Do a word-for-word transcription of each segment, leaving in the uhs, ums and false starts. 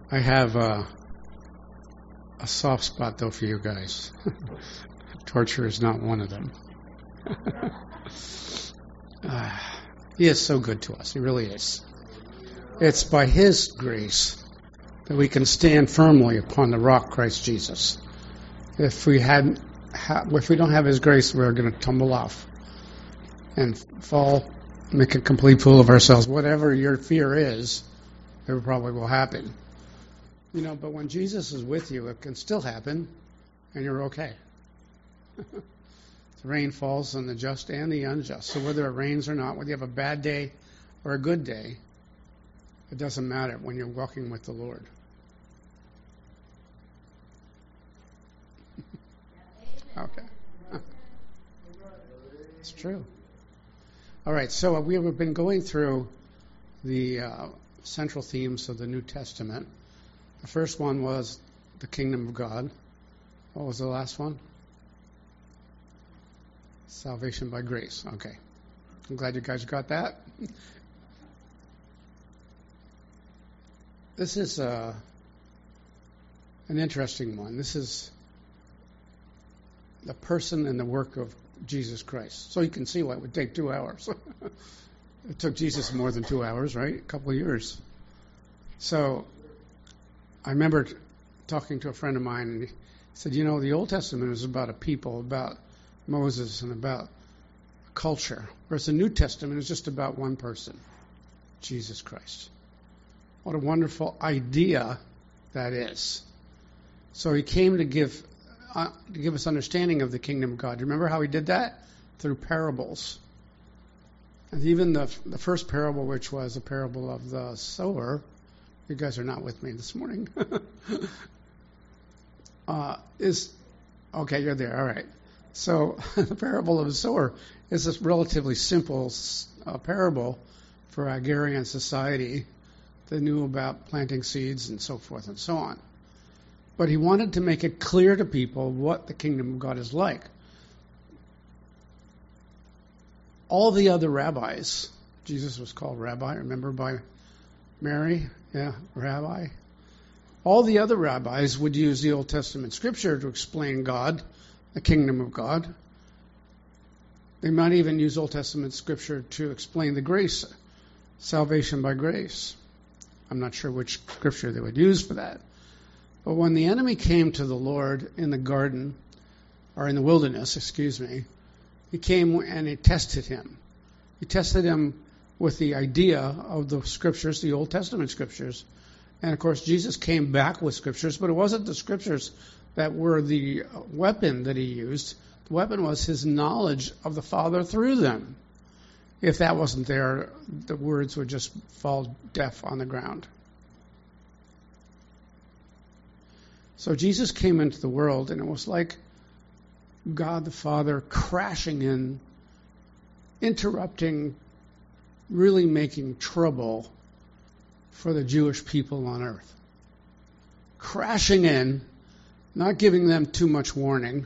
I have uh, a soft spot, though, for you guys. Torture is not one of them. uh, he is so good to us. He really is. It's by His grace that we can stand firmly upon the rock, Christ Jesus. If we had, ha- if we don't have His grace, we're going to tumble off and fall, make a complete fool of ourselves. Whatever your fear is, it probably will happen. You know, but when Jesus is with you, it can still happen, and you're okay. The rain falls on the just and the unjust. So whether it rains or not, whether you have a bad day or a good day, it doesn't matter when you're walking with the Lord. Okay. It's true. All right, so we have been going through the uh, central themes of the New Testament. The first one was the kingdom of God. What was the last one? Salvation by grace. Okay. I'm glad you guys got that. This is uh, an interesting one. This is the person and the work of Jesus Christ. So you can see why it would take two hours. It took Jesus more than two hours, right? A couple of years. So I remember talking to a friend of mine, and he said, you know, the Old Testament is about a people, about Moses, and about culture, whereas the New Testament is just about one person, Jesus Christ. What a wonderful idea that is. So he came to give uh, to give us understanding of the kingdom of God. Do you remember how he did that? Through parables. And even the the first parable, which was a parable of the sower, you guys are not with me this morning, uh, is, okay, you're there, all right. So the parable of the sower is this relatively simple uh, parable for agrarian society that knew about planting seeds and so forth and so on. But he wanted to make it clear to people what the kingdom of God is like. All the other rabbis, Jesus was called rabbi, remember, by Mary? Yeah, rabbi. All the other rabbis would use the Old Testament scripture to explain God, the kingdom of God. They might even use Old Testament scripture to explain the grace, salvation by grace. I'm not sure which scripture they would use for that. But when the enemy came to the Lord in the garden, or in the wilderness, excuse me, he came and he tested him. He tested him with the idea of the scriptures, the Old Testament scriptures. And of course, Jesus came back with scriptures, but it wasn't the scriptures that were the weapon that he used. The weapon was his knowledge of the Father through them. If that wasn't there, the words would just fall deaf on the ground. So Jesus came into the world, and it was like God the Father crashing in, interrupting, really making trouble for the Jewish people on earth. Crashing in, not giving them too much warning.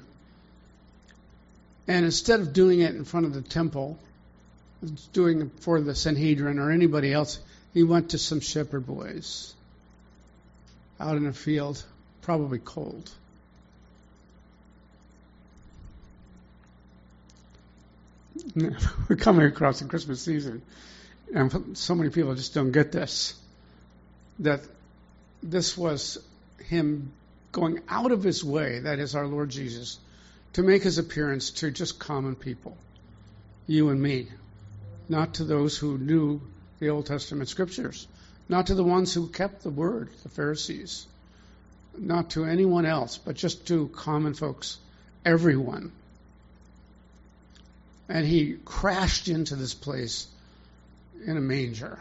And instead of doing it in front of the temple, doing it for the Sanhedrin or anybody else, he went to some shepherd boys out in a field, probably cold. We're coming across the Christmas season, and so many people just don't get this, that this was him going out of his way, that is our Lord Jesus, to make his appearance to just common people, you and me, not to those who knew the Old Testament scriptures, not to the ones who kept the word, the Pharisees, not to anyone else, but just to common folks, everyone. And he crashed into this place in a manger.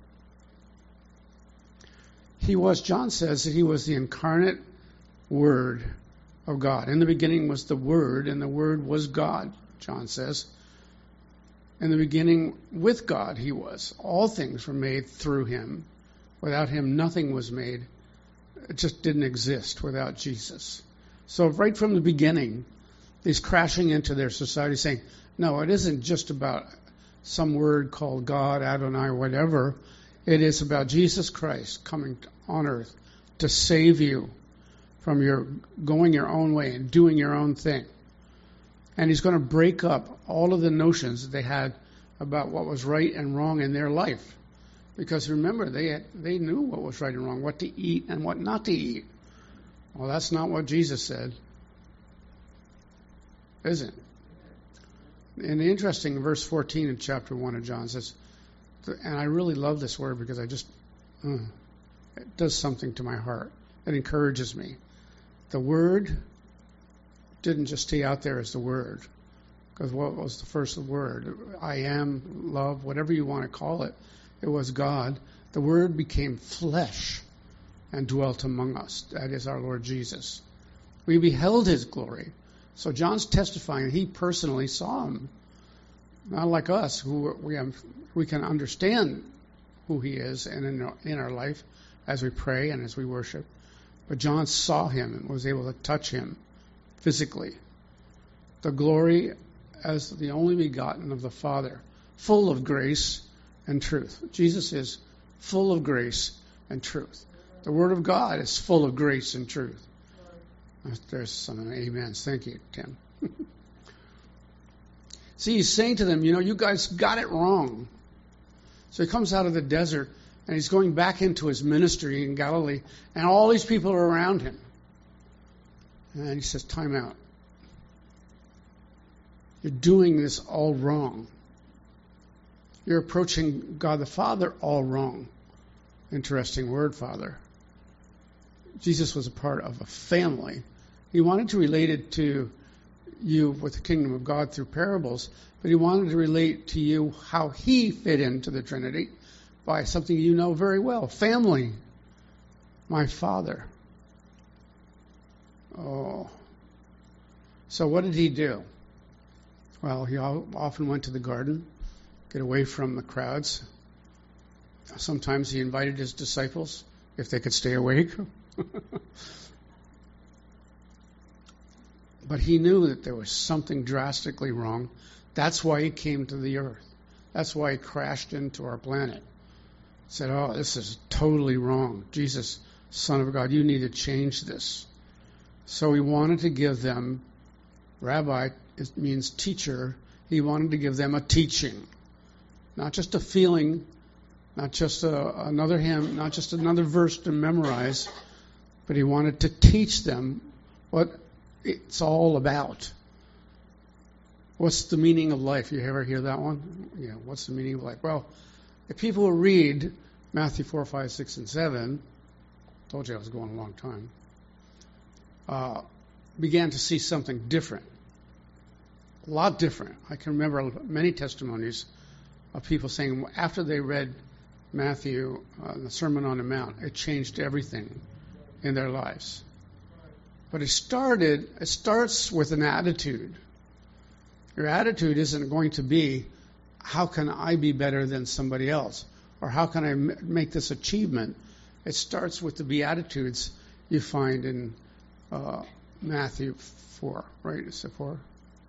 He was, John says, that he was the incarnate Word of God. In the beginning was the Word, and the Word was God, John says. In the beginning, with God he was. All things were made through him. Without him, nothing was made. It just didn't exist without Jesus. So right from the beginning, he's crashing into their society saying, no, it isn't just about some word called God, Adonai, whatever. It is about Jesus Christ coming on earth to save you from your going your own way and doing your own thing. And he's going to break up all of the notions that they had about what was right and wrong in their life. Because remember, they had, they knew what was right and wrong, what to eat and what not to eat. Well, that's not what Jesus said, is it? And interesting, in verse fourteen in chapter one of John says, and I really love this word because I just, uh, it does something to my heart. It encourages me. The word didn't just stay out there as the word. Because what was the first word? I am, love, whatever you want to call it. It was God. The word became flesh and dwelt among us. That is our Lord Jesus. We beheld his glory. So John's testifying he personally saw him. Not like us, who we have, we can understand who he is and in our, in our life as we pray and as we worship. But John saw him and was able to touch him physically. The glory as the only begotten of the Father, full of grace and truth. Jesus is full of grace and truth. The Word of God is full of grace and truth. There's some amens. Thank you, Tim. See, he's saying to them, you know, you guys got it wrong. So he comes out of the desert, and he's going back into his ministry in Galilee, and all these people are around him. And he says, time out. You're doing this all wrong. You're approaching God the Father all wrong. Interesting word, Father. Jesus was a part of a family. He wanted to relate it to you with the kingdom of God through parables, but he wanted to relate to you how he fit into the Trinity by something you know very well. Family. My Father. Oh. So what did he do? Well, he often went to the garden, get away from the crowds. Sometimes he invited his disciples, if they could stay awake. But he knew that there was something drastically wrong. That's why he came to the earth. That's why he crashed into our planet. Said, oh, this is totally wrong. Jesus, Son of God, you need to change this. So he wanted to give them, rabbi, it means teacher. He wanted to give them a teaching. Not just a feeling, not just a, another hymn, not just another verse to memorize, but he wanted to teach them what it's all about. What's the meaning of life? You ever hear that one? Yeah, what's the meaning of life? Well, if people read Matthew four, five, six, and seven, told you I was going a long time, uh, began to see something different. A lot different. I can remember many testimonies of people saying after they read Matthew, uh, the Sermon on the Mount, it changed everything in their lives. But it started, it starts with an attitude. Your attitude isn't going to be, how can I be better than somebody else? Or how can I m- make this achievement? It starts with the Beatitudes you find in uh, Matthew four, right? Is it four?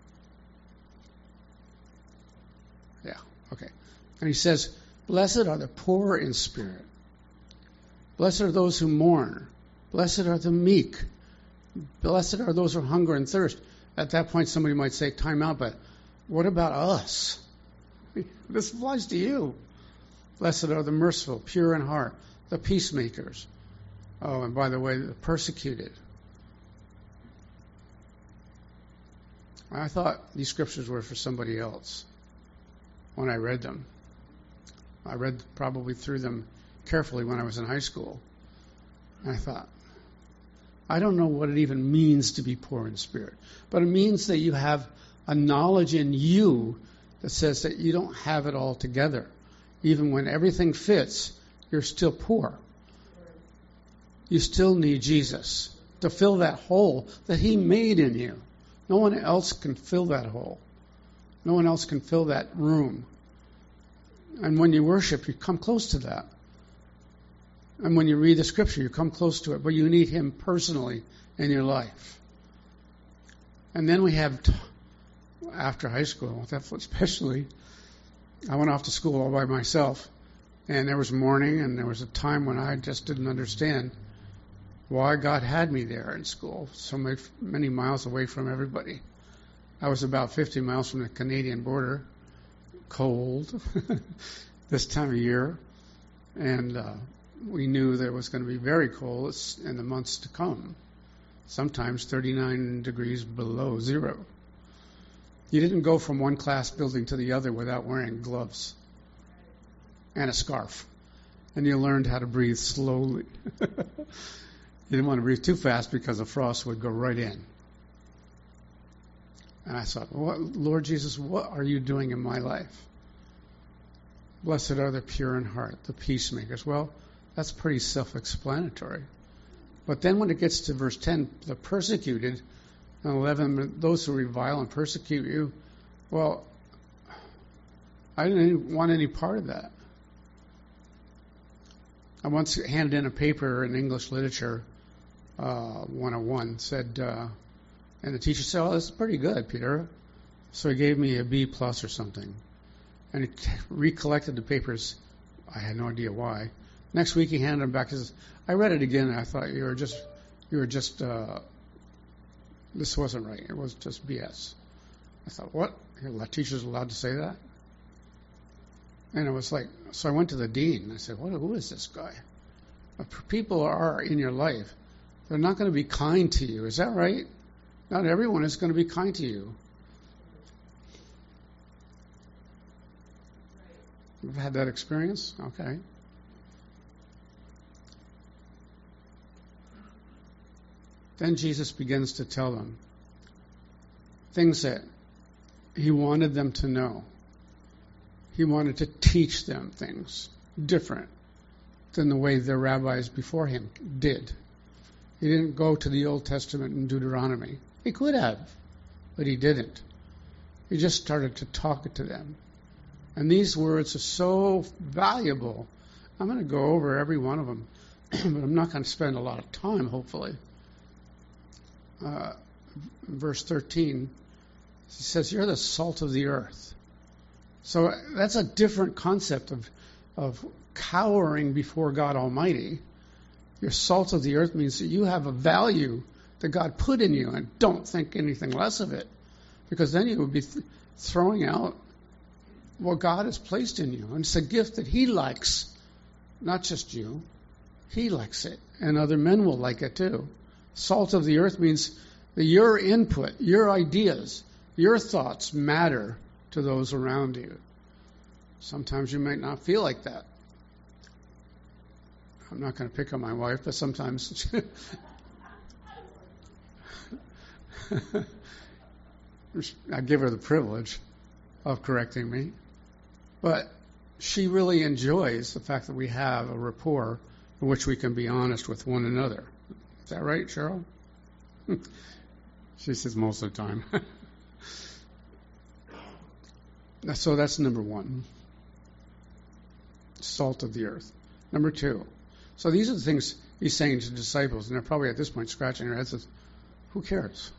Yeah, okay. And he says, blessed are the poor in spirit. Blessed are those who mourn. Blessed are the meek. Blessed are those who hunger and thirst. At that point, somebody might say, time out, but what about us? This applies to you. Blessed are the merciful, pure in heart, the peacemakers. Oh, and by the way, the persecuted. I thought these scriptures were for somebody else when I read them. I read probably through them carefully when I was in high school. And I thought, I don't know what it even means to be poor in spirit, but it means that you have a knowledge in you that says that you don't have it all together. Even when everything fits, you're still poor. You still need Jesus to fill that hole that he made in you. No one else can fill that hole. No one else can fill that room. And when you worship, you come close to that. And when you read the scripture, you come close to it, but you need him personally in your life. And then we have, t- after high school, especially, I went off to school all by myself, and there was morning, and there was a time when I just didn't understand why God had me there in school, so many, many miles away from everybody. I was about fifty miles from the Canadian border, cold this time of year, and uh, we knew that it was going to be very cold in the months to come, sometimes thirty-nine degrees below zero. You didn't go from one class building to the other without wearing gloves and a scarf, and you learned how to breathe slowly. You didn't want to breathe too fast because the frost would go right in. And I thought, what, Lord Jesus, what are you doing in my life? Blessed are the pure in heart, the peacemakers. Well, that's pretty self-explanatory. But then when it gets to verse ten, the persecuted, and eleven, those who revile and persecute you, well, I didn't want any part of that. I once handed in a paper in English literature, uh, one oh one, said, uh, and the teacher said, oh, this is pretty good, Peter. So he gave me a B plus or something. And he recollected the papers. I had no idea why. Next week he handed them back. He says, I read it again and I thought you were just, you were just, uh, this wasn't right. It was just B S. I thought, what? Are teachers allowed to say that? And it was like, so I went to the dean. I said, what, who is this guy? People are in your life. They're not going to be kind to you. Is that right? Not everyone is going to be kind to you. You've had that experience? Okay. Then Jesus begins to tell them things that he wanted them to know. He wanted to teach them things different than the way the rabbis before him did. He didn't go to the Old Testament and Deuteronomy. He could have, but he didn't. He just started to talk to them. And these words are so valuable. I'm going to go over every one of them, but I'm not going to spend a lot of time, hopefully. Uh, verse thirteen, he says, you're the salt of the earth. So that's a different concept of, of cowering before God Almighty. You're salt of the earth means that you have a value that God put in you, and don't think anything less of it, because then you would be th- throwing out what God has placed in you. And it's a gift that he likes, not just you. He likes it, and other men will like it too. Salt of the earth means that your input, your ideas, your thoughts matter to those around you. Sometimes you might not feel like that. I'm not going to pick on my wife, but sometimes I give her the privilege of correcting me. But she really enjoys the fact that we have a rapport in which we can be honest with one another. Is that right, Cheryl? She says most of the time. So that's number one. Salt of the earth. Number two. So these are the things he's saying to the disciples, and they're probably at this point scratching their heads. Who cares?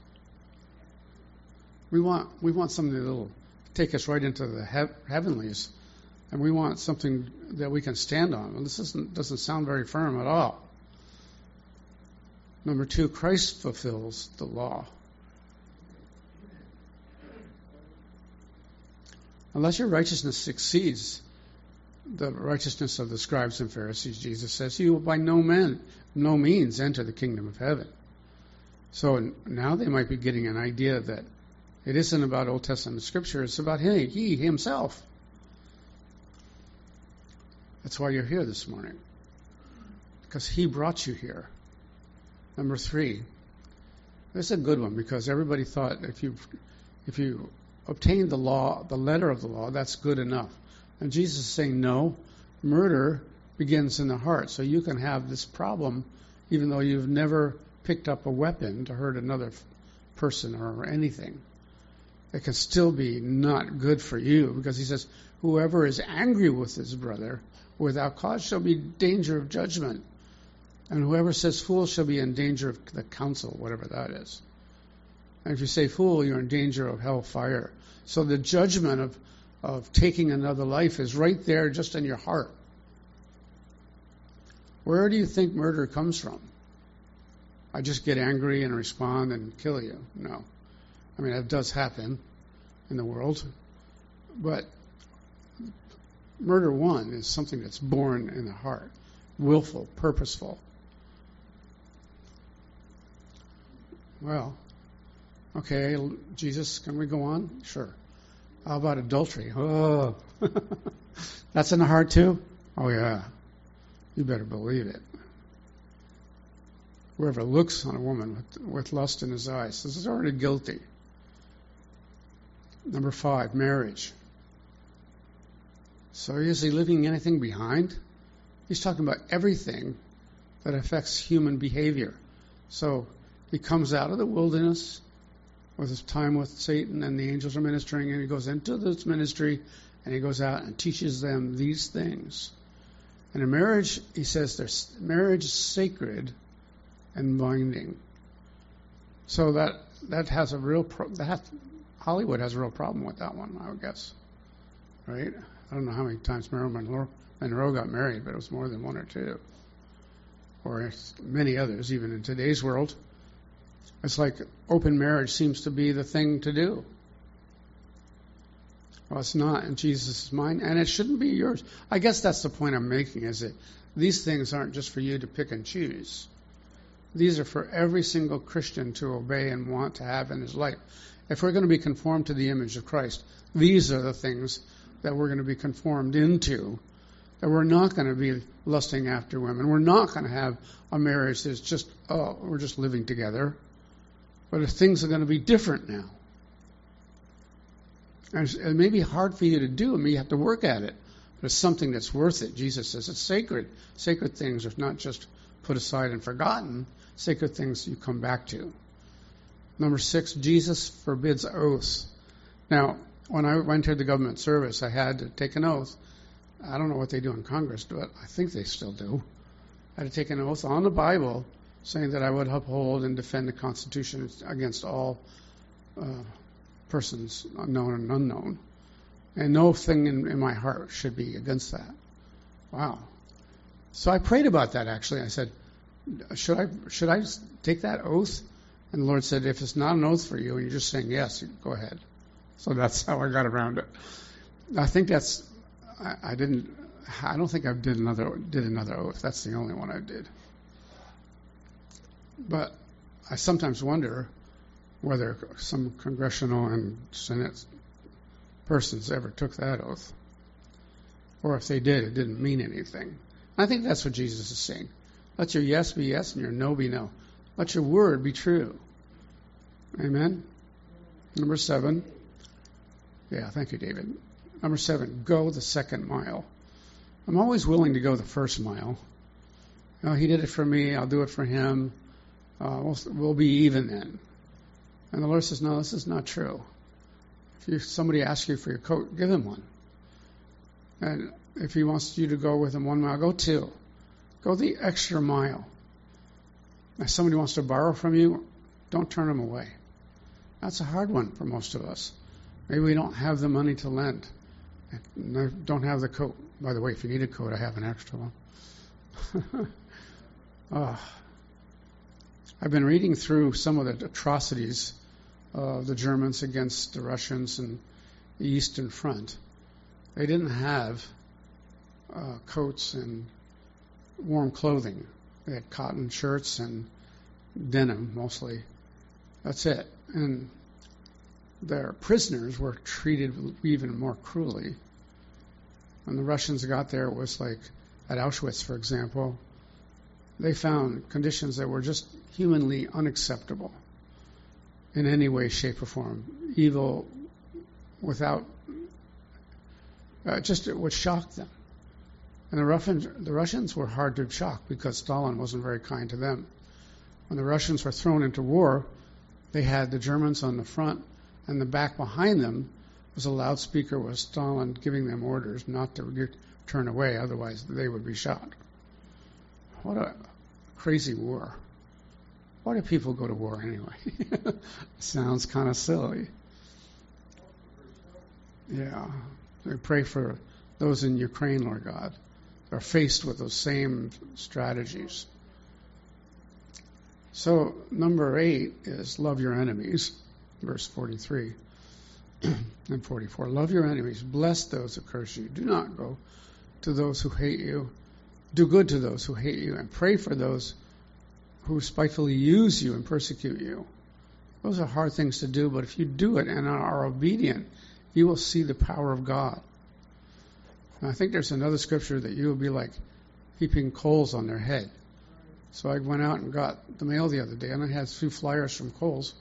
We want we want something that will take us right into the he- heavenlies, and we want something that we can stand on. Well, this isn't, doesn't sound very firm at all. Number two, Christ fulfills the law. Unless your righteousness exceeds the righteousness of the scribes and Pharisees, Jesus says, you will by no man, no means enter the kingdom of heaven. So now they might be getting an idea that it isn't about Old Testament scripture, it's about him, he himself. That's why you're here this morning, because he brought you here. Number three, this is a good one, because everybody thought if you if you obtain the law, the letter of the law, that's good enough. And Jesus is saying, no, murder begins in the heart. So you can have this problem even though you've never picked up a weapon to hurt another person or anything. It can still be not good for you, because he says, whoever is angry with his brother without cause shall be in danger of judgment. And whoever says fool shall be in danger of the council, whatever that is. And if you say fool, you're in danger of hellfire. So the judgment of, of taking another life is right there just in your heart. Where do you think murder comes from? I just get angry and respond and kill you. No. I mean, that does happen in the world. But murder one is something that's born in the heart, willful, purposeful. Well, okay, Jesus, can we go on? Sure. How about adultery? Oh, that's in the heart too? Oh, yeah. You better believe it. Whoever looks on a woman with, with lust in his eyes is already guilty. Number five, marriage. So is he leaving anything behind? He's talking about everything that affects human behavior. So he comes out of the wilderness with his time with Satan and the angels are ministering, and he goes into this ministry and he goes out and teaches them these things. And in marriage, he says there's marriage is sacred and binding. So that that has a real pro- that has, Hollywood has a real problem with that one, I would guess. Right? I don't know how many times Marilyn Monroe, Monroe got married, but it was more than one or two, or many others. Even in today's world, it's like open marriage seems to be the thing to do. Well, it's not in Jesus' mind, and it shouldn't be yours. I guess that's the point I'm making, is that these things aren't just for you to pick and choose. These are for every single Christian to obey and want to have in his life. If we're going to be conformed to the image of Christ, these are the things that we're going to be conformed into, that we're not going to be lusting after women. We're not going to have a marriage that's just, oh, we're just living together. But if things are going to be different now. And it may be hard for you to do, and you have to work at it. But it's something that's worth it. Jesus says it's sacred. Sacred things are not just put aside and forgotten. Sacred things you come back to. Number six, Jesus forbids oaths. Now, when I entered the government service, I had to take an oath. I don't know what they do in Congress, but I think they still do. I had to take an oath on the Bible saying that I would uphold and defend the Constitution against all uh, persons, known and unknown. And no thing in, in my heart should be against that. Wow. So I prayed about that, actually. I said, should I should I take that oath? And the Lord said, if it's not an oath for you and you're just saying yes, go ahead. So that's how I got around it. I think that's, I, I didn't, I don't think I did another did another oath. That's the only one I did. But I sometimes wonder whether some congressional and Senate persons ever took that oath. Or if they did, it didn't mean anything. I think that's what Jesus is saying. Let your yes be yes and your no be no. Let your word be true. Amen? Number seven. Yeah, thank you, David. Number seven, go the second mile. I'm always willing to go the first mile. You know, he did it for me. I'll do it for him. Uh, we'll, we'll be even then. And the Lord says, no, this is not true. If you, somebody asks you for your coat, give him one. And if he wants you to go with him one mile, go two. Go the extra mile. If somebody wants to borrow from you, don't turn them away. That's a hard one for most of us. Maybe we don't have the money to lend. Don't have the coat. By the way, if you need a coat, I have an extra one. oh. I've been reading through some of the atrocities of the Germans against the Russians and the Eastern Front. They didn't have uh, coats and warm clothing. They had cotton shirts and denim mostly. That's it. And their prisoners were treated even more cruelly. When the Russians got there, it was like at Auschwitz, for example, they found conditions that were just humanly unacceptable in any way, shape, or form. Evil without, uh, just it would shock them. And the Russians, the Russians were hard to shock because Stalin wasn't very kind to them. When the Russians were thrown into war, they had the Germans on the front, and the back behind them was a loudspeaker with Stalin giving them orders not to get, turn away, otherwise they would be shot. What a crazy war. Why do people go to war anyway? Sounds kind of silly. Yeah. We pray for those in Ukraine, Lord God, are faced with those same strategies. So number eight is love your enemies, verse forty-three and forty-four. Love your enemies, bless those who curse you. Do not go to those who hate you. Do good to those who hate you, and pray for those who spitefully use you and persecute you. Those are hard things to do, but if you do it and are obedient, you will see the power of God. And I think there's another scripture that you will be like heaping coals on their head. So I went out and got the mail the other day, and I had a few flyers from Kohl's.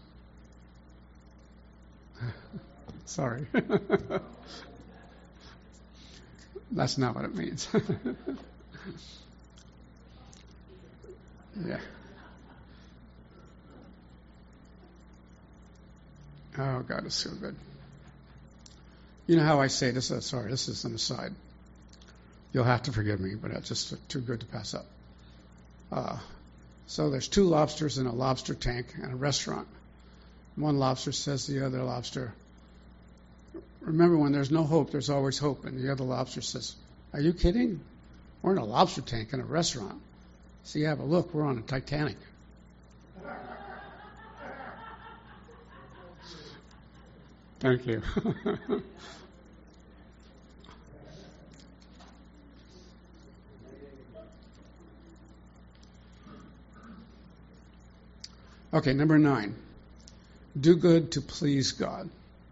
Sorry. That's not what it means. Yeah. Oh, God is so good. You know how I say this? Uh, sorry, this is an aside. You'll have to forgive me, but it's just too good to pass up. Uh, so there's two lobsters in a lobster tank in a restaurant. One lobster says to the other lobster, remember, when there's no hope, there's always hope. And the other lobster says, are you kidding? We're in a lobster tank in a restaurant. So yeah, but look, we're on a Titanic. Thank you. Okay, number nine. Do good to please God.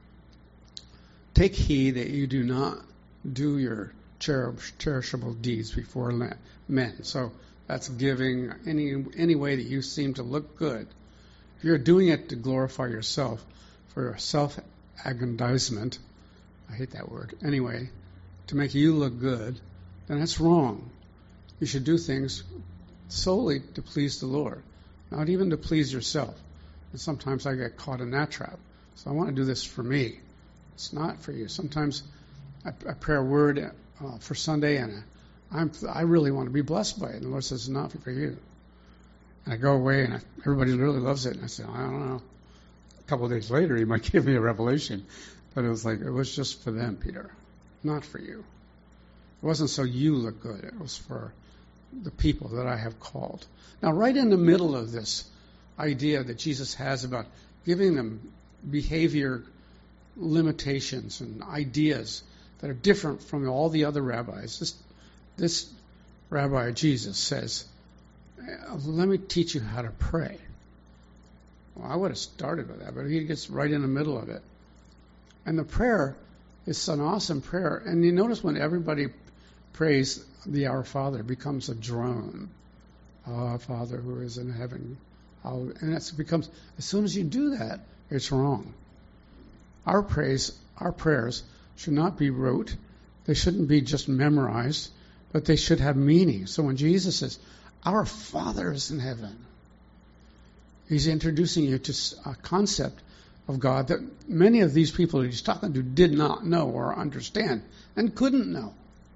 Take heed that you do not do your cherishable deeds before men. So that's giving any any way that you seem to look good. If you're doing it to glorify yourself, for self-aggrandizement, I hate that word, anyway, to make you look good, then that's wrong. You should do things solely to please the Lord, not even to please yourself. And sometimes I get caught in that trap. So I want to do this for me. It's not for you. Sometimes I, I pray a word uh, for Sunday, and I'm, I really want to be blessed by it. And the Lord says, it's not for you. And I go away, and I, everybody really loves it. And I say, I don't know. A couple of days later, He might give me a revelation. But it was like, it was just for them, Peter, not for you. It wasn't so you look good. It was for the people that I have called. Now, right in the middle of this idea that Jesus has about giving them behavior limitations and ideas that are different from all the other rabbis, this, this rabbi, Jesus, says, let me teach you how to pray. Well, I would have started with that, but he gets right in the middle of it. And the prayer is an awesome prayer. And you notice when everybody prays the Our Father, it becomes a drone. Our Father who is in heaven. And it becomes, as soon as you do that, it's wrong. Our praise, our prayers should not be rote. They shouldn't be just memorized, but they should have meaning. So when Jesus says, Our Father is in heaven, He's introducing you to a concept of God that many of these people that He's talking to did not know or understand and couldn't know.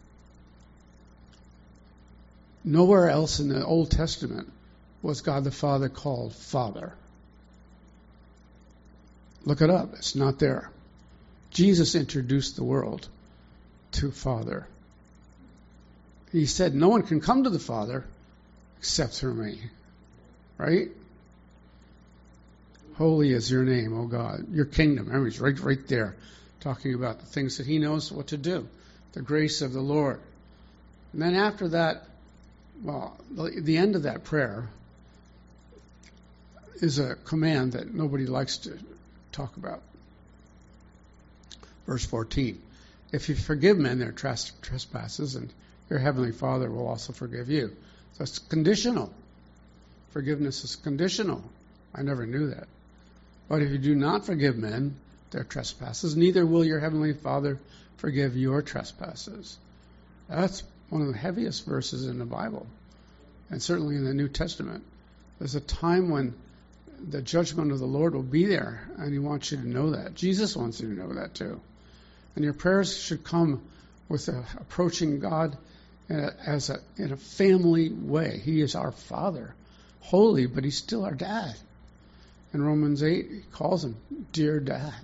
Nowhere else in the Old Testament was God the Father called Father. Look it up. It's not there. Jesus introduced the world to Father. He said, no one can come to the Father except through me. Right? Holy is your name, O God. Your kingdom. Remember, he's right, right there talking about the things that he knows what to do. The grace of the Lord. And then after that, well, the, the end of that prayer is a command that nobody likes to talk about. Verse fourteen. If you forgive men their trespasses, and your heavenly Father will also forgive you. So it's conditional. Forgiveness is conditional. I never knew that. But if you do not forgive men their trespasses, neither will your heavenly Father forgive your trespasses. That's one of the heaviest verses in the Bible, and certainly in the New Testament. There's a time when the judgment of the Lord will be there, and He wants you to know that. Jesus wants you to know that too. And your prayers should come with a, approaching God in a, as a, in a family way. He is our Father, holy, but He's still our dad. In Romans eight, He calls Him dear dad.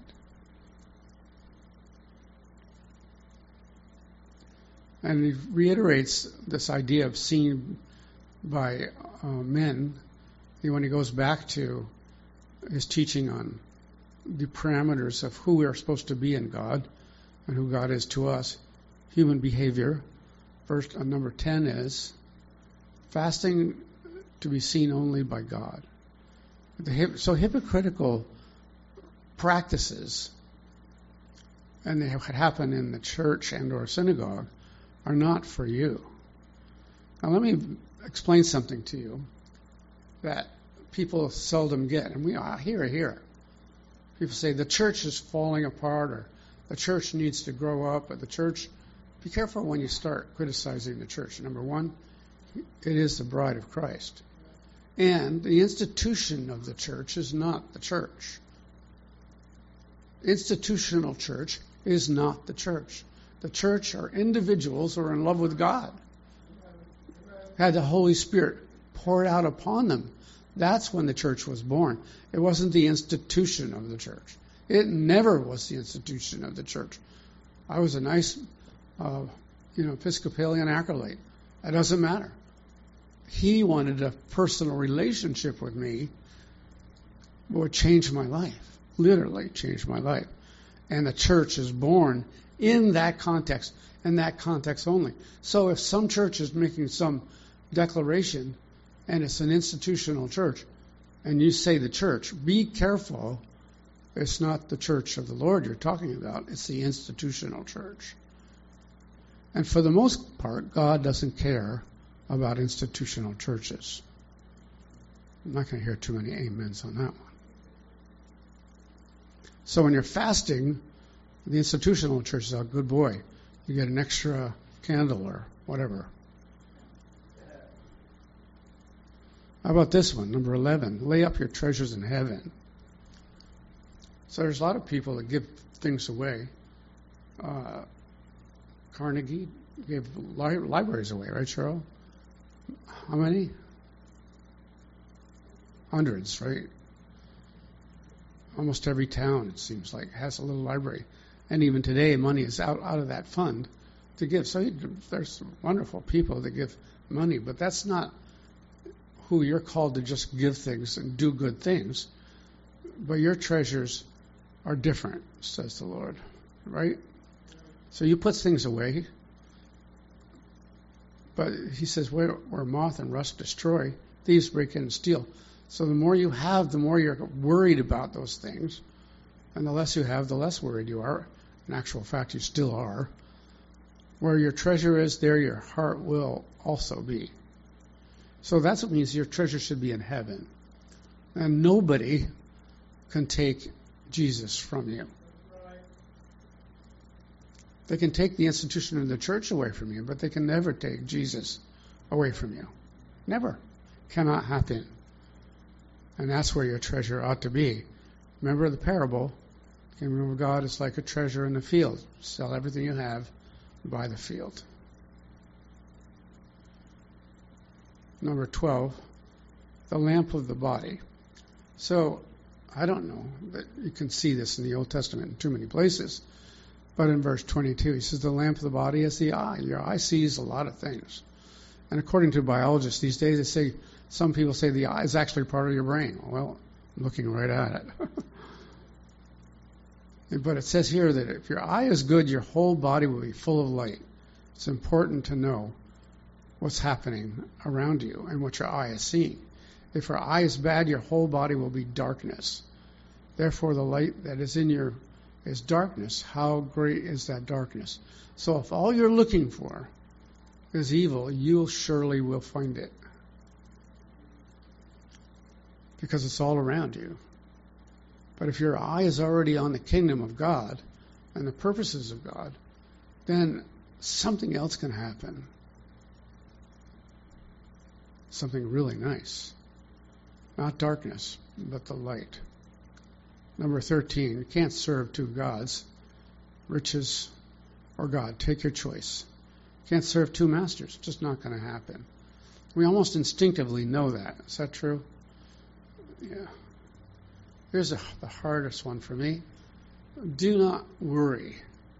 And He reiterates this idea of seen by uh, men when he goes back to his teaching on the parameters of who we are supposed to be in God and who God is to us, human behavior, verse uh, number ten is fasting to be seen only by God. The hip, so hypocritical practices, and they have happen in the church and or synagogue, are not for you. Now let me explain something to you that people seldom get, and we are here here. People say the church is falling apart, or the church needs to grow up, or the church. Be careful when you start criticizing the church. Number one, it is the bride of Christ. And the institution of the church is not the church. Institutional church is not the church. The church are individuals who are in love with God. Had the Holy Spirit poured out upon them. That's when the church was born. It wasn't the institution of the church. It never was the institution of the church. I was a nice, uh, you know, Episcopalian acolyte. That doesn't matter. He wanted a personal relationship with me that would change my life. Literally change my life. And the church is born in that context, in that context only. So if some church is making some declaration and it's an institutional church, and you say the church, be careful. It's not the church of the Lord you're talking about. It's the institutional church. And for the most part, God doesn't care about institutional churches. I'm not going to hear too many amens on that one. So when you're fasting, the institutional church is a good boy. You get an extra candle or whatever. How about this one, number eleven? Lay up your treasures in heaven. So there's a lot of people that give things away. Uh, Carnegie gave li- libraries away, right, Cheryl? How many? Hundreds, right? Almost every town, it seems like, has a little library. And even today, money is out, out of that fund to give. So there's wonderful people that give money, but that's not who you're called to just give things and do good things. But your treasures are different, says the Lord, right? So you put things away, but he says, where, where moth and rust destroy, thieves break in and steal. So the more you have, the more you're worried about those things, and the less you have, the less worried you are. In actual fact, you still are. Where your treasure is, there your heart will also be. So that's what means your treasure should be in heaven. And nobody can take Jesus from you. They can take the institution of the church away from you, but they can never take Jesus away from you. Never. Cannot happen. And that's where your treasure ought to be. Remember the parable. You remember God is like a treasure in the field. Sell everything you have, buy the field. Number twelve, the lamp of the body. So, I don't know that you can see this in the Old Testament in too many places, but in verse twenty-two, he says the lamp of the body is the eye. Your eye sees a lot of things. And according to biologists these days, they say, some people say the eye is actually part of your brain. Well, I'm looking right at it. But it says here that if your eye is good, your whole body will be full of light. It's important to know what's happening around you and what your eye is seeing. If your eye is bad, your whole body will be darkness. Therefore, the light that is in you is darkness. How great is that darkness? So if all you're looking for is evil, you surely will find it. Because it's all around you. But if your eye is already on the kingdom of God and the purposes of God, then something else can happen. Something really nice. Not darkness, but the light. Number thirteen, you can't serve two gods, riches or God. Take your choice. You can't serve two masters. It's just not going to happen. We almost instinctively know that. Is that true? Yeah. Here's a, the hardest one for me. Do not worry.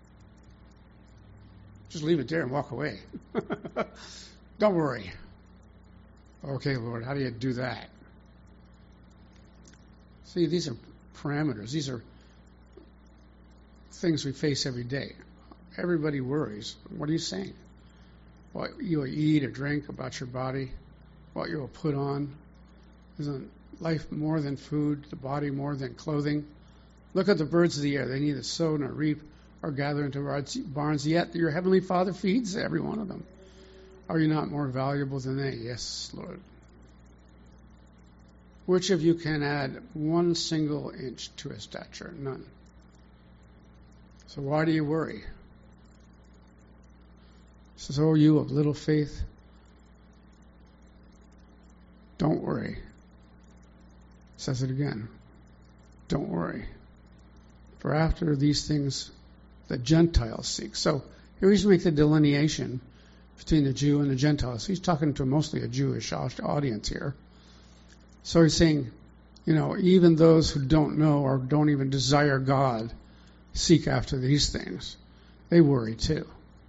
Just leave it there and walk away. Don't worry. Okay, Lord, how do you do that? See, these are parameters. These are things we face every day. Everybody worries. What are you saying? What you will eat or drink, about your body, what you will put on. Isn't life more than food, the body more than clothing? Look at the birds of the air. They neither sow nor reap or gather into barns, yet your heavenly Father feeds every one of them. Are you not more valuable than they? Yes, Lord. Which of you can add one single inch to his stature? None. So why do you worry? So you of little faith, don't worry. Says it again. Don't worry. For after these things the Gentiles seek. So here he's making the delineation between the Jew and the Gentiles. He's talking to mostly a Jewish audience here. So he's saying, you know, even those who don't know or don't even desire God seek after these things. They worry too.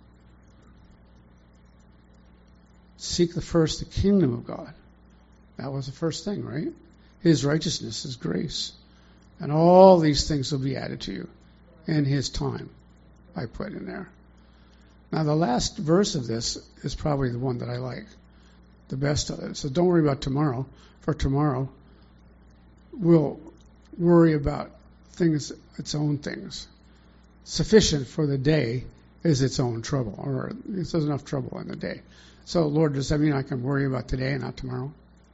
Seek the first the kingdom of God. That was the first thing, right? His righteousness, His grace. And all these things will be added to you in His time, I put in there. Now, the last verse of this is probably the one that I like, the best of it. So don't worry about tomorrow, for tomorrow will worry about things, its own things. Sufficient for the day is its own trouble, or there's enough trouble in the day. So, Lord, does that mean I can worry about today and not tomorrow?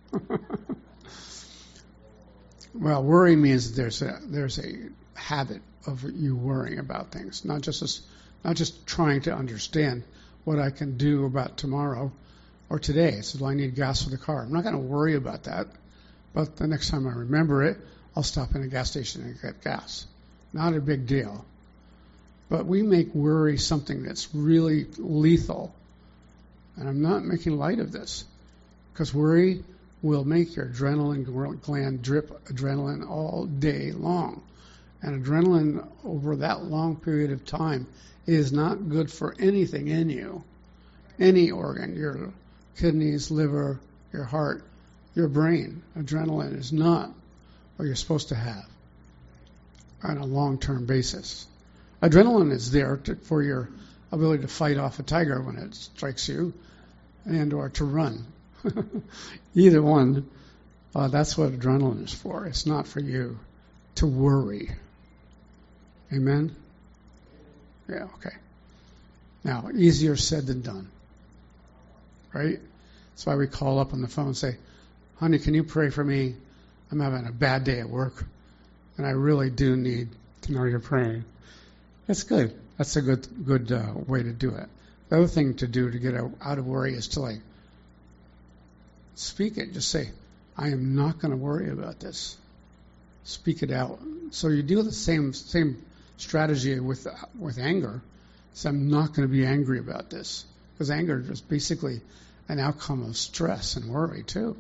Well, worry means there's a there's a habit of you worrying about things, not just as, not just trying to understand what I can do about tomorrow or today. So, do I need gas for the car? I'm not going to worry about that, but the next time I remember it, I'll stop in a gas station and get gas. Not a big deal. But we make worry something that's really lethal. And I'm not making light of this, because worry will make your adrenaline gland drip adrenaline all day long. And adrenaline over that long period of time is not good for anything in you. Any organ, your kidneys, liver, your heart, your brain. Adrenaline is not what you're supposed to have on a long-term basis. Adrenaline is there to, for your ability to fight off a tiger when it strikes you, and or to run. Either one, uh, that's what adrenaline is for. It's not for you to worry. Amen? Yeah, okay. Now, easier said than done. Right? That's why we call up on the phone and say, honey, can you pray for me? I'm having a bad day at work, and I really do need to know you're praying. That's good. That's a good good uh, way to do it. The other thing to do to get out of worry is to like speak it. Just say, I am not going to worry about this. Speak it out. So you do the same same strategy with with anger. So I'm not going to be angry about this, because anger is basically an outcome of stress and worry too.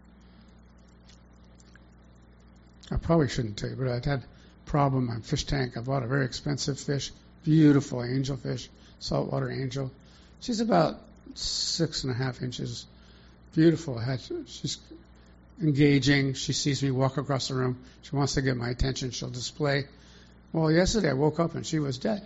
I probably shouldn't tell you, but I've had a problem on fish tank. I bought a very expensive fish, beautiful angel fish, saltwater angel. She's about six and a half inches. Beautiful. She's engaging. She sees me walk across the room. She wants to get my attention. She'll display. Well, yesterday I woke up and she was dead.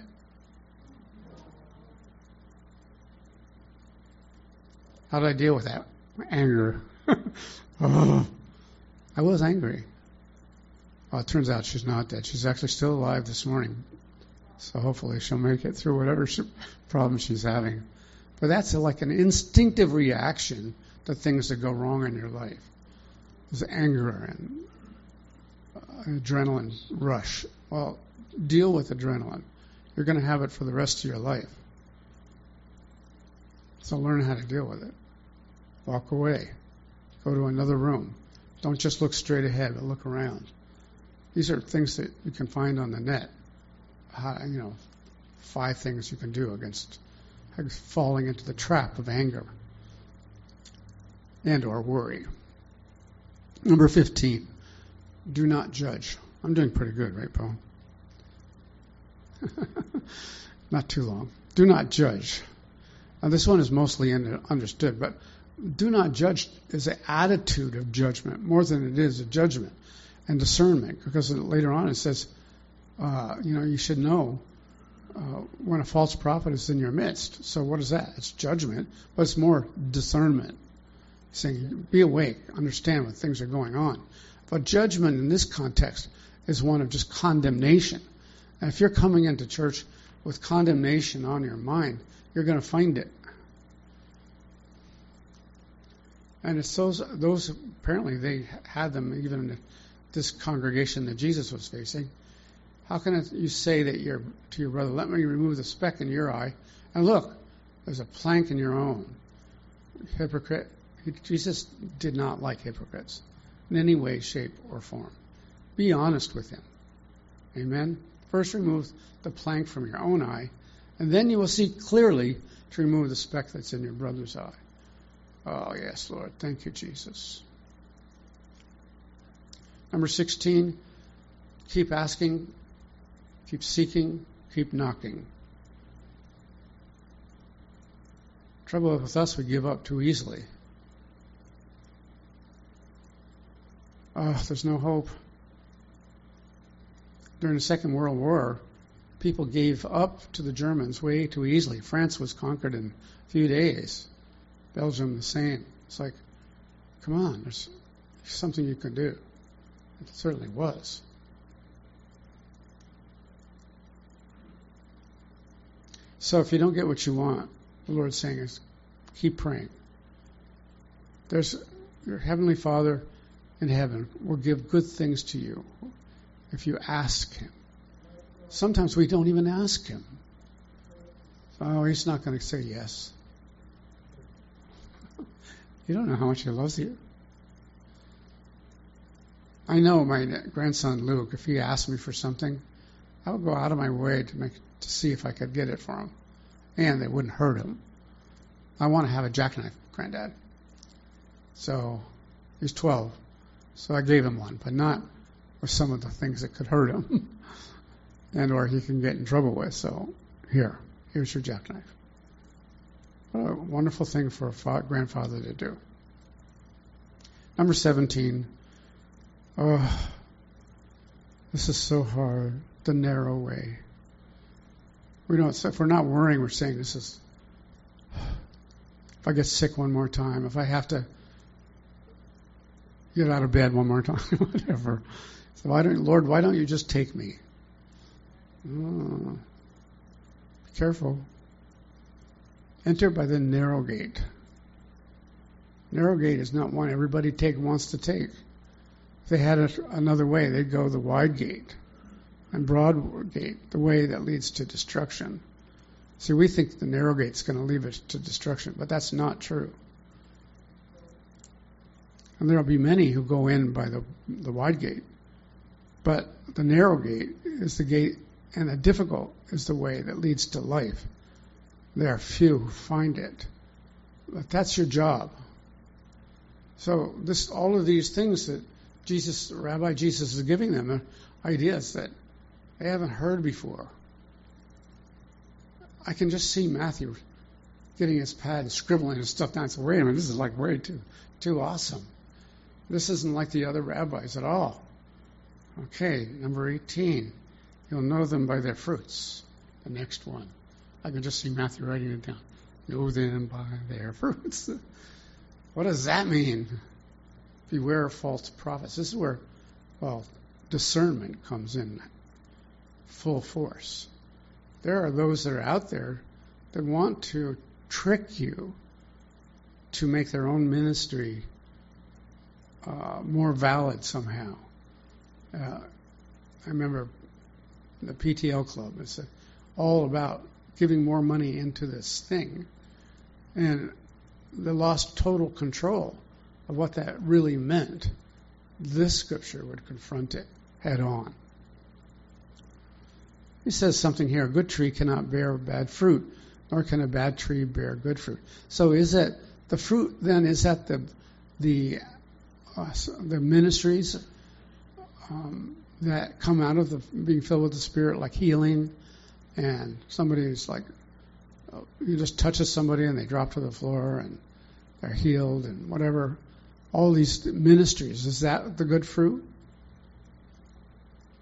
How did I deal with that? Anger. Oh, I was angry. Well, it turns out she's not dead. She's actually still alive this morning. So hopefully she'll make it through whatever problem she's having. But that's a, like an instinctive reaction to things that go wrong in your life. There's anger and uh, adrenaline rush. Well, deal with adrenaline. You're going to have it for the rest of your life. So learn how to deal with it. Walk away. Go to another room. Don't just look straight ahead, but look around. These are things that you can find on the net. How, you know, five things you can do against falling into the trap of anger and or worry. Number fifteen, do not judge. I'm doing pretty good, right, Paul? Not too long. Do not judge. Now, this one is mostly understood, but do not judge is an attitude of judgment more than it is a judgment. and discernment, because later on it says, uh, you know, you should know uh, when a false prophet is in your midst. So what is that? It's judgment, but it's more discernment. Saying, be awake, understand what things are going on. But judgment in this context is one of just condemnation. And if you're coming into church with condemnation on your mind, you're going to find it. And it's those, those apparently they had them even in this congregation that Jesus was facing. How can it, you say that you're to your brother, let me remove the speck in your eye, and look, there's a plank in your own? Hypocrite. Jesus did not like hypocrites in any way, shape, or form. Be honest with him. Amen? First remove the plank from your own eye, and then you will see clearly to remove the speck that's in your brother's eye. Oh, yes, Lord. Thank you, Jesus. Number sixteen, keep asking, keep seeking, keep knocking. Trouble with us, we give up too easily. Oh, there's no hope. During the Second World War, people gave up to the Germans way too easily. France was conquered in a few days. Belgium the same. It's like, come on, there's something you can do. It certainly was. So if you don't get what you want, the Lord's saying is, keep praying. There's your Heavenly Father in heaven will give good things to you if you ask him. Sometimes we don't even ask him. Oh, he's not going to say yes. You don't know how much he loves you. I know my grandson Luke, if he asked me for something, I would go out of my way to make to see if I could get it for him, and it wouldn't hurt him. I want to have a jackknife, Granddad. So he's twelve. So I gave him one, but not with some of the things that could hurt him and or he can get in trouble with. So here, here's your jackknife. What a wonderful thing for a fa- grandfather to do. Number seventeen. Oh, this is so hard. The narrow way. We don't. If we're not worrying, we're saying this is. If I get sick one more time, if I have to get out of bed one more time, whatever. So why don't, Lord, why don't you just take me? Oh, be careful. Enter by the narrow gate. Narrow gate is not one everybody take wants to take. If they had it another way, they'd go the wide gate and broad gate, the way that leads to destruction. See, we think the narrow gate's going to lead us to destruction, but that's not true. And there will be many who go in by the, the wide gate. But the narrow gate is the gate, and the difficult is the way that leads to life. There are few who find it. But that's your job. So this, all of these things that Jesus, Rabbi Jesus is giving them are ideas that they haven't heard before. I can just see Matthew getting his pad and scribbling his stuff down. So wait a minute, this is like way too, too awesome. This isn't like the other rabbis at all. Okay, number eighteen. You'll know them by their fruits. The next one. I can just see Matthew writing it down. Know them by their fruits. What does that mean? Beware of false prophets. This is where, well, discernment comes in full force. There are those that are out there that want to trick you to make their own ministry uh, more valid somehow. Uh, I remember the P T L club. It's all about giving more money into this thing. And they lost total control of what that really meant. This scripture would confront it head on. He says something here, a good tree cannot bear bad fruit, nor can a bad tree bear good fruit. So is that the fruit then, is that the the uh, the ministries um, that come out of the being filled with the Spirit, like healing, and somebody's like, you just touches somebody and they drop to the floor and they're healed and whatever. All these ministries, is that the good fruit?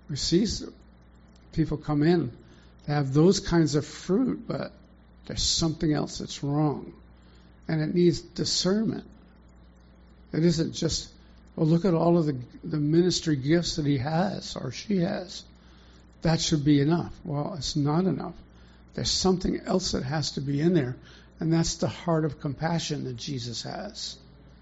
we see people come in that have those kinds of fruit, but there's something else that's wrong. And it needs discernment. It isn't just, well, look at all of the, the ministry gifts that he has or she has. That should be enough. Well, it's not enough. There's something else that has to be in there, and that's the heart of compassion that Jesus has.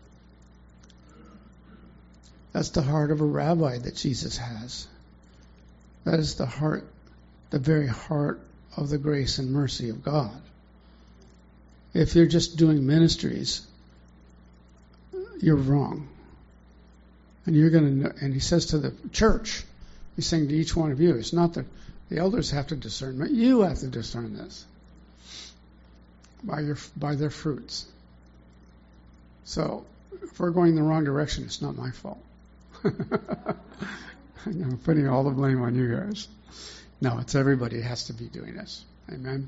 That's the heart of a rabbi that Jesus has. That is the heart, the very heart of the grace and mercy of God. If you're just doing ministries, you're wrong. And you're going to, and he says to the church, he's saying to each one of you, it's not that the elders have to discern, but you have to discern this by your by their fruits. So if we're going the wrong direction, it's not my fault. I'm putting all the blame on you guys. No, it's everybody has to be doing this. Amen.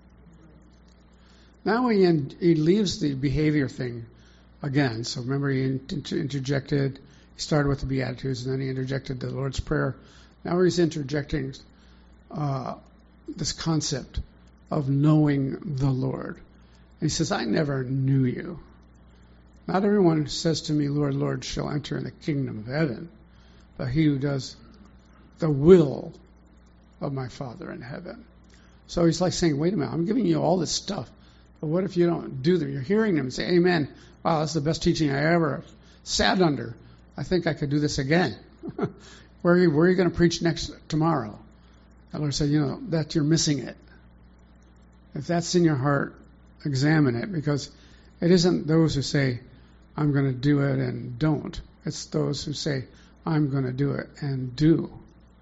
Now he, in, he leaves the behavior thing again. So remember, he inter- interjected, he started with the Beatitudes, and then he interjected the Lord's Prayer. Now he's interjecting uh, this concept of knowing the Lord. And he says, I never knew you. Not everyone who says to me, Lord, Lord, shall enter in the kingdom of heaven, but he who does the will of my Father in heaven. So he's like saying, wait a minute, I'm giving you all this stuff, but what if you don't do them? You're hearing them and say, amen. Wow, that's the best teaching I ever sat under. I think I could do this again. Where are you, where are you going to preach next tomorrow? The Lord said, you know, that you're missing it. If that's in your heart, examine it, because it isn't those who say, I'm going to do it and don't. It's those who say, I'm going to do it and do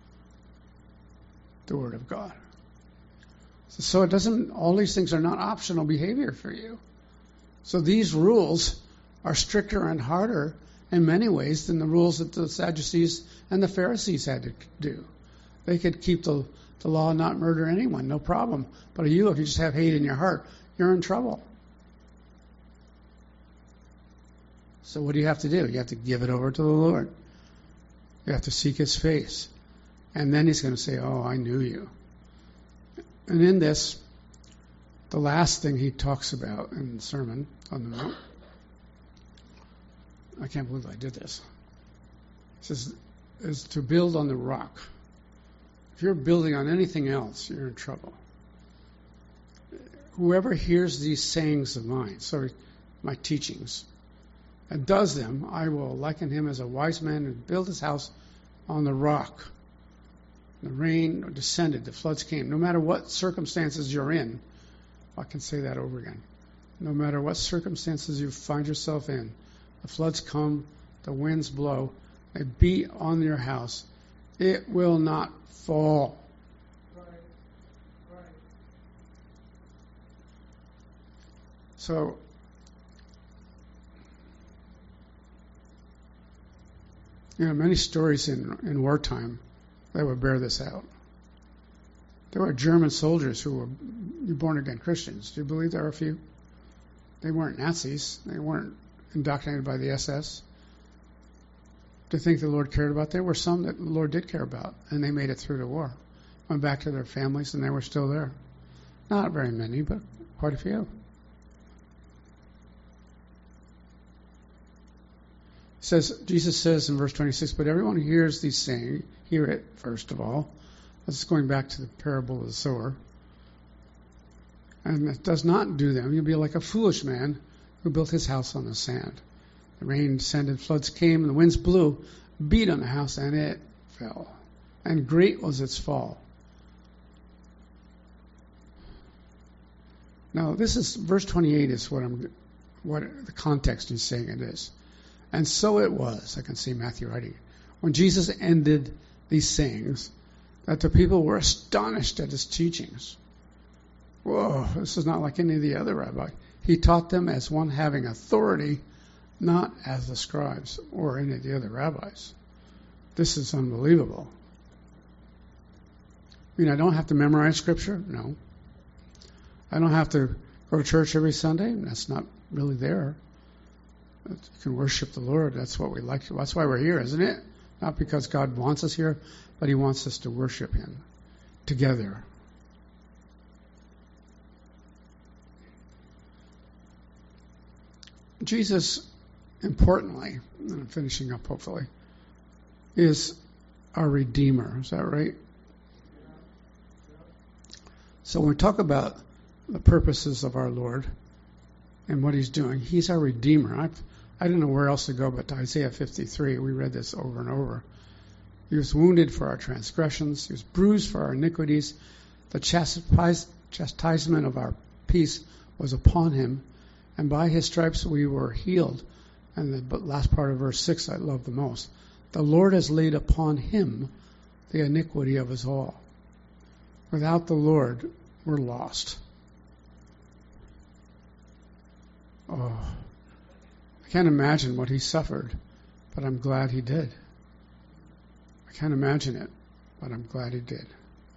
the Word of God. So it doesn't, all these things are not optional behavior for you. So these rules are stricter and harder in many ways than the rules that the Sadducees and the Pharisees had to do. They could keep the, the law and not murder anyone, no problem. But you, if you just have hate in your heart, you're in trouble. So what do you have to do? You have to give it over to the Lord. You have to seek His face. And then He's going to say, oh, I knew you. And in this, the last thing He talks about in the Sermon on the Mount, I can't believe I did this. It says, is to build on the rock. If you're building on anything else, you're in trouble. Whoever hears these sayings of mine, sorry, my teachings, and does them, I will liken him as a wise man who built his house on the rock. The rain descended, the floods came. No matter what circumstances you're in, I can say that over again. No matter what circumstances you find yourself in, the floods come, the winds blow, they beat on your house. It will not fall. Right. Right. So, you know, many stories in, in wartime that would bear this out. There were German soldiers who were born-again Christians. Do you believe there are a few? They weren't Nazis. They weren't indoctrinated by the S S. Do you think the Lord cared about? There were some that the Lord did care about, and they made it through the war. Went back to their families, and they were still there. Not very many, but quite a few. It says, Jesus says in verse twenty-six, but everyone who hears these sayings, hear it first of all. This is going back to the parable of the sower. And it does not do them. You'll be like a foolish man who built his house on the sand. The rain descended, floods came, and the winds blew, beat on the house, and it fell. And great was its fall. Now, this is verse twenty-eight is what I'm, what the context is saying it is. And so it was, I can see Matthew writing, when Jesus ended these sayings, that the people were astonished at his teachings. Whoa, this is not like any of the other rabbis. He taught them as one having authority, not as the scribes or any of the other rabbis. This is unbelievable. I mean, I don't have to memorize Scripture? No. I don't have to go to church every Sunday? That's not really there. You can worship the Lord. That's what we like. That's why we're here, isn't it? Not because God wants us here, but he wants us to worship him together. Jesus, importantly, and I'm finishing up hopefully, is our Redeemer. Is that right? So when we talk about the purposes of our Lord and what he's doing, he's our Redeemer. I've, I didn't know where else to go but to Isaiah fifty-three. We read this over and over. He was wounded for our transgressions. He was bruised for our iniquities. The chastisement of our peace was upon him, and by his stripes we were healed. And the last part of verse six I love the most. The Lord has laid upon him the iniquity of us all. Without the Lord, we're lost. Oh, I can't imagine what he suffered, but I'm glad he did. I can't imagine it, but I'm glad he did.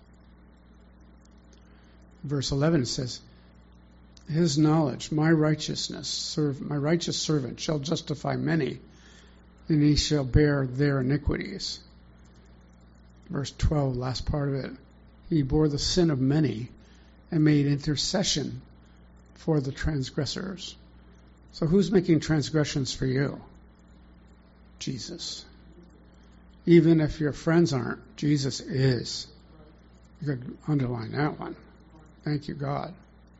Verse eleven, it says, his knowledge, my righteousness, serve, my righteous servant shall justify many, and he shall bear their iniquities. Verse twelve, last part of it, he bore the sin of many and made intercession for the transgressors. So who's making transgressions for you? Jesus. Even if your friends aren't, Jesus is. You could underline that one. Thank you, God.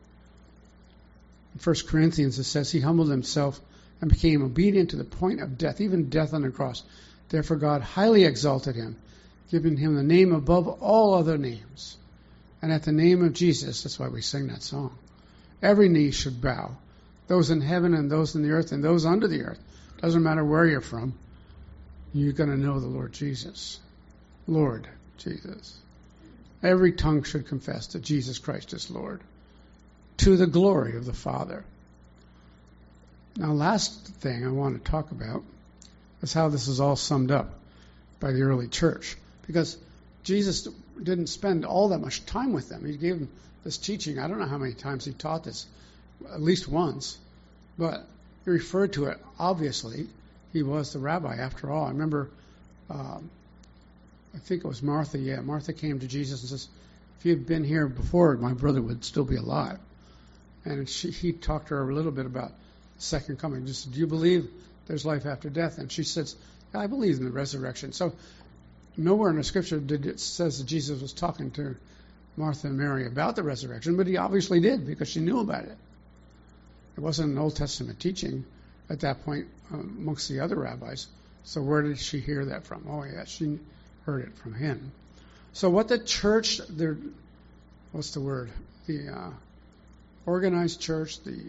In First Corinthians it says, he humbled himself and became obedient to the point of death, even death on the cross. Therefore God highly exalted him, giving him the name above all other names. And at the name of Jesus, that's why we sing that song, every knee should bow, those in heaven and those in the earth and those under the earth. Doesn't matter where you're from, you're going to know the Lord Jesus. Lord Jesus. Every tongue should confess that Jesus Christ is Lord, to the glory of the Father. Now, last thing I want to talk about is how this is all summed up by the early church. Because Jesus didn't spend all that much time with them. He gave them this teaching. I don't know how many times he taught this, at least once. But he referred to it, obviously. He was the rabbi, after all. I remember, um, I think it was Martha, yeah. Martha came to Jesus and says, if you had been here before, my brother would still be alive. And she, he talked to her a little bit about the second coming. Just, do you believe there's life after death? And she says, yeah, I believe in the resurrection. So nowhere in the scripture did it says that Jesus was talking to Martha and Mary about the resurrection, but he obviously did because she knew about it. It wasn't an Old Testament teaching at that point um, amongst the other rabbis. So where did she hear that from? Oh, yeah, she heard it from him. So what the church, the, what's the word? The uh, organized church, the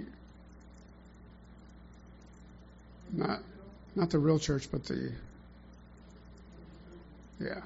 not not the real church, but the yeah,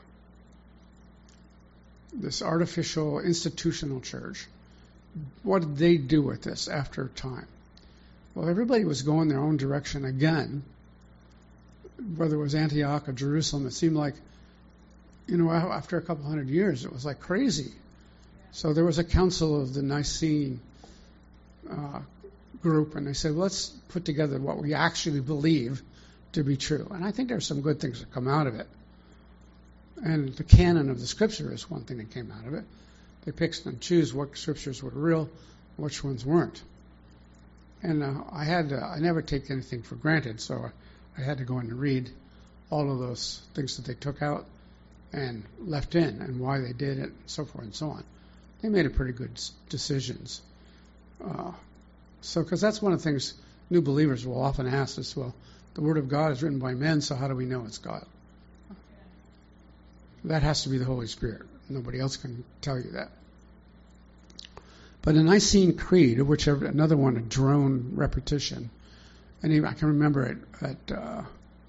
this artificial institutional church. What did they do with this after time? Well, everybody was going their own direction again. Whether it was Antioch or Jerusalem, it seemed like, you know, after a couple hundred years, it was like crazy. So there was a council of the Nicene uh, group, and they said, well, let's put together what we actually believe to be true. And I think there's some good things that come out of it. And the canon of the Scripture is one thing that came out of it. They picked and choose what Scriptures were real, which ones weren't. And uh, I had to, I never take anything for granted, so I had to go in and read all of those things that they took out and left in, and why they did it, and so forth and so on. They made a pretty good decisions. Uh, so, because that's one of the things new believers will often ask us, well, the Word of God is written by men, so how do we know it's God? That has to be the Holy Spirit. Nobody else can tell you that. But the Nicene Creed, which another one, a drone repetition, and even, I can remember it at uh,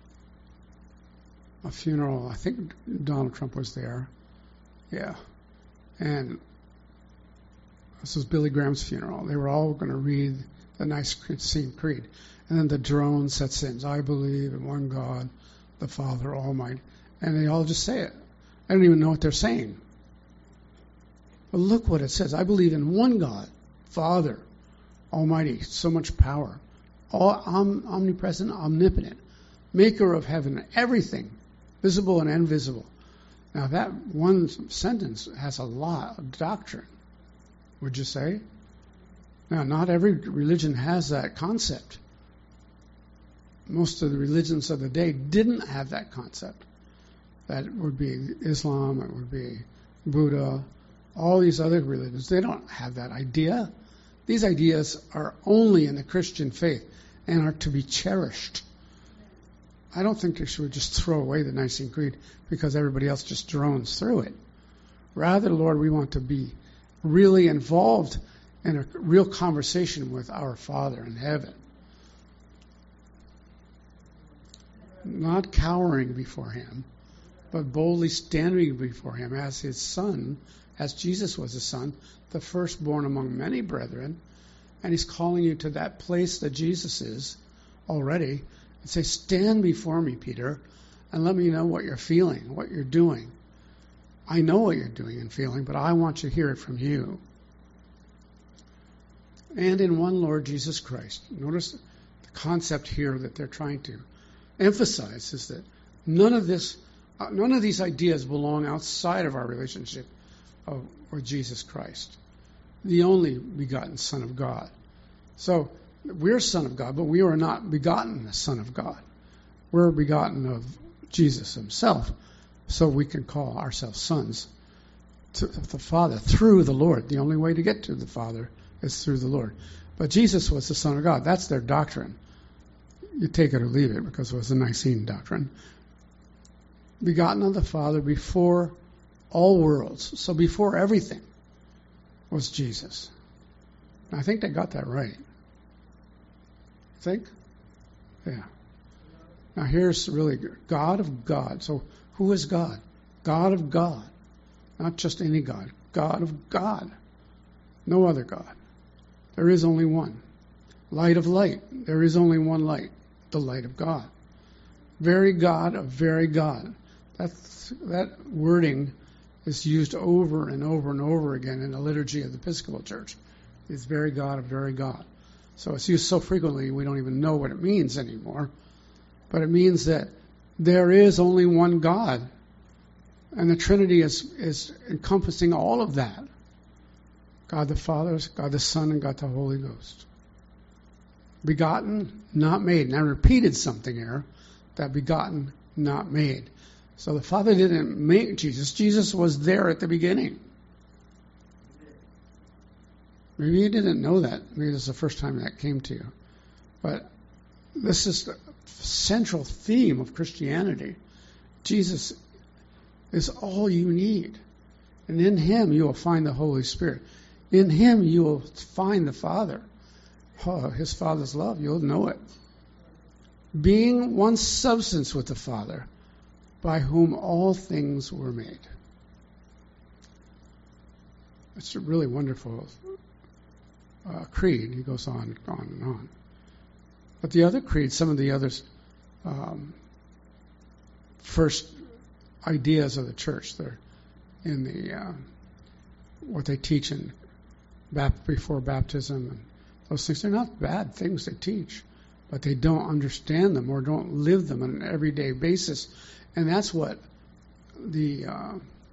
a funeral. I think Donald Trump was there. Yeah. And this was Billy Graham's funeral. They were all going to read the Nicene Creed. And then the drone sets in. I believe in one God, the Father Almighty. And they all just say it. I don't even know what they're saying. But look what it says. I believe in one God, Father Almighty, so much power, all om- omnipresent, omnipotent, maker of heaven, everything, visible and invisible. Now that one sentence has a lot of doctrine, would you say? Now, not every religion has that concept. Most of the religions of the day didn't have that concept. That would be Islam, it would be Buddha, all these other religions. They don't have that idea. These ideas are only in the Christian faith and are to be cherished. I don't think you should just throw away the Nicene Creed because everybody else just drones through it. Rather, Lord, we want to be really involved in a real conversation with our Father in heaven. Not cowering before Him, but boldly standing before Him as His Son, as Jesus was His Son, the firstborn among many brethren. And He's calling you to that place that Jesus is already. And say, stand before me, Peter, and let me know what you're feeling, what you're doing. I know what you're doing and feeling, but I want to hear it from you. And in one Lord Jesus Christ. Notice the concept here that they're trying to emphasize is that none of this, uh, none of these ideas belong outside of our relationship of, with Jesus Christ, the only begotten Son of God. So we're Son of God, but we are not begotten the Son of God. We're begotten of Jesus Himself, so we can call ourselves sons to the Father through the Lord. The only way to get to the Father is through the Lord. But Jesus was the Son of God. That's their doctrine. You take it or leave it because it was a Nicene doctrine. Begotten of the Father before all worlds. So before everything was Jesus. And I think they got that right. Think? Yeah. Now here's really God of God. So who is God? God of God. Not just any God. God of God. No other God. There is only one. Light of light. There is only one light. The light of God. Very God of very God. That's, that wording is used over and over and over again in the liturgy of the Episcopal Church. It's very God of very God. So it's used so frequently we don't even know what it means anymore. But it means that there is only one God. And the Trinity is, is encompassing all of that. God the Father, God the Son, and God the Holy Ghost. Begotten, not made. And I repeated something here, that begotten, not made. So the Father didn't make Jesus. Jesus was there at the beginning. Maybe you didn't know that. Maybe this is the first time that came to you. But this is the central theme of Christianity. Jesus is all you need. And in Him you will find the Holy Spirit. In Him you will find the Father. Oh, His Father's love, you'll know it. Being one substance with the Father, by whom all things were made. It's a really wonderful uh, creed. He goes on and on and on. But the other creeds, some of the others, um, first ideas of the church, they're in the uh, what they teach in bap- before baptism and those things. They're not bad things they teach, but they don't understand them or don't live them on an everyday basis. And that's what the uh,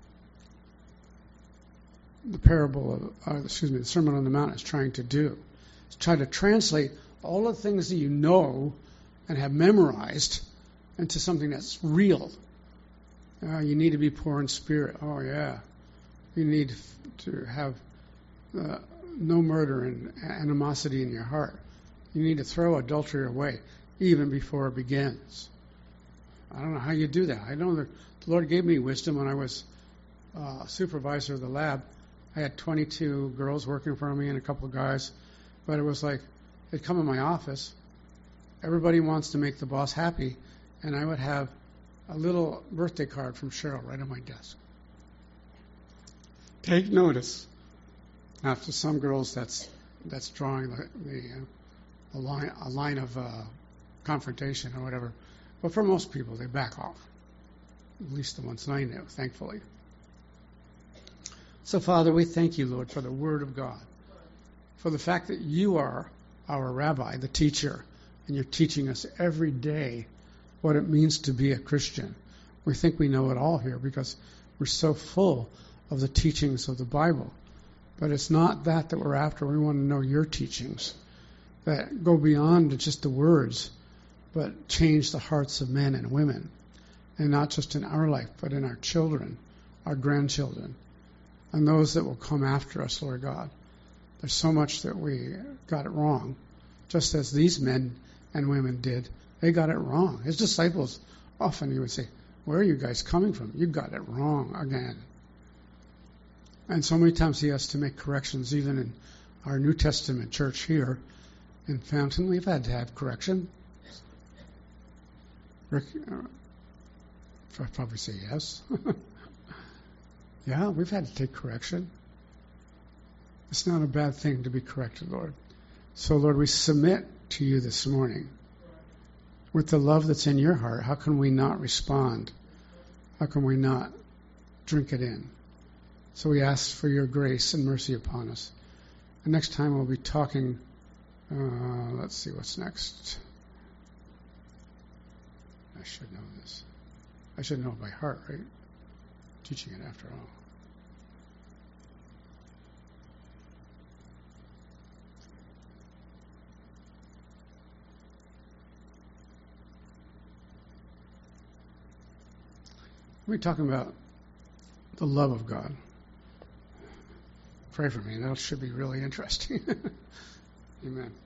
the parable of, uh, excuse me, the Sermon on the Mount is trying to do. It's trying to translate all the things that you know and have memorized into something that's real. Uh, you need to be poor in spirit. Oh, yeah. You need to have uh, no murder and animosity in your heart. You need to throw adultery away even before it begins. I don't know how you do that. I know the Lord gave me wisdom when I was uh, supervisor of the lab. I had twenty-two girls working for me and a couple of guys. But it was like, they'd come in my office. Everybody wants to make the boss happy. And I would have a little birthday card from Cheryl right on my desk. Take notice. Now, for some girls, that's that's drawing the, the uh, a line a line of uh, confrontation or whatever. But for most people, they back off. At least the ones I know, thankfully. So, Father, we thank you, Lord, for the Word of God, for the fact that you are our rabbi, the teacher, and you're teaching us every day what it means to be a Christian, We think we know it all here because we're so full of the teachings of the Bible. But it's not that that we're after. We want to know your teachings that go beyond just the words, but change the hearts of men and women. And not just in our life, but in our children, our grandchildren, and those that will come after us, Lord God. There's so much that we got it wrong, just as these men and women did. They got it wrong. His disciples, often he would say, where are you guys coming from? You got it wrong again. And so many times he has to make corrections, even in our New Testament church here in Fountain. We've had to have correction. Rick, uh, I'd probably say yes. Yeah, we've had to take correction. It's not a bad thing to be corrected, Lord. So, Lord, we submit to you this morning. With the love that's in your heart, how can we not respond? How can we not drink it in? So we ask for your grace and mercy upon us. And next time we'll be talking, uh, let's see what's next. I should know this. I should know it by heart, right? Teaching it after all. We're talking about the love of God. Pray for me. That should be really interesting. Amen.